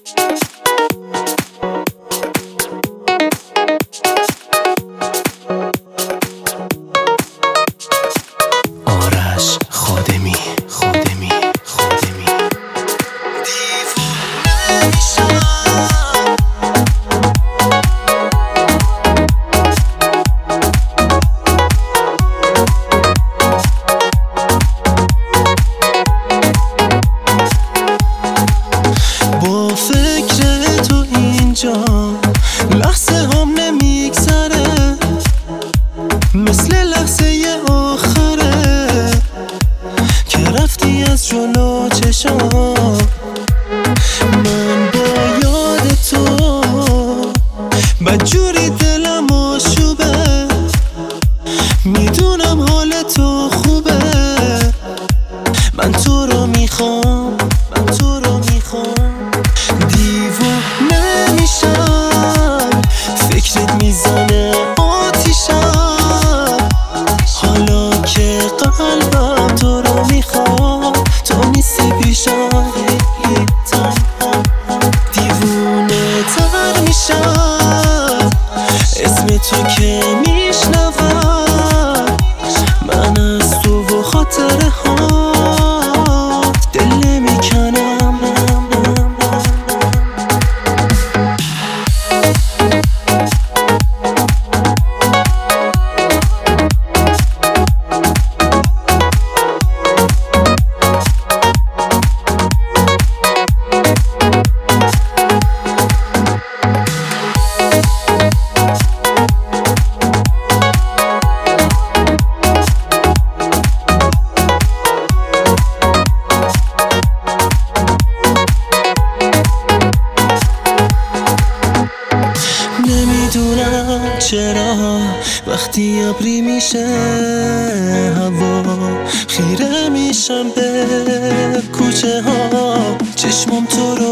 آرش خادمی با فکر تو اینجا لحظه هم نمیگذره، مثل لحظه آخره که رفتی از جلو چشام. من با یاد تو بدجوری دلم آشوبه، میدونم حال تو خوبه. من تو رو میخوام، دیوونه میشم، فکرت میزنه آتیشم. حالا که قلبم تو رو میخوام، تو نیستی پیشم، دیوونه تر میشم. اسم تو که میشنوم، من از تو و خاطره ها دل نمیکنم. نمیدونم چرا وقتی ابری میشه هوا، خیره میشم به کوچه ها، چشمم تو رو